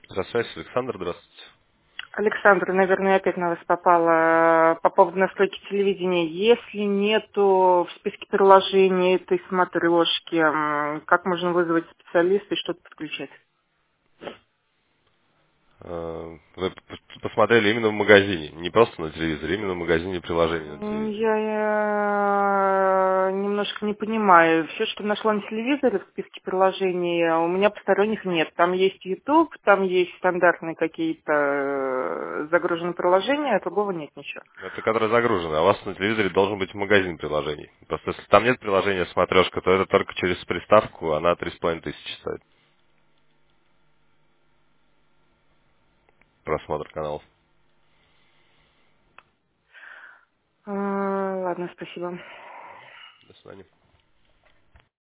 Здравствуйте, Александр, здравствуйте. Александр, наверное, опять на вас попала по поводу настройки телевидения. Если нету в списке приложений этой смотрешки, как можно вызвать специалиста и что-то подключать? Вы посмотрели именно в магазине, не просто на телевизоре, именно в магазине приложений на телевизоре. Я немножко не понимаю. Все, что нашла на телевизоре в списке приложений, у меня посторонних нет. Там есть YouTube, там есть стандартные какие-то загруженные приложения, а другого нет ничего. Это которое загружено, а у вас на телевизоре должен быть магазин приложений. Просто если там нет приложения смотрешка, то это только через приставку, она 3500 стоит. Просмотр каналов. Ладно, спасибо. До свидания.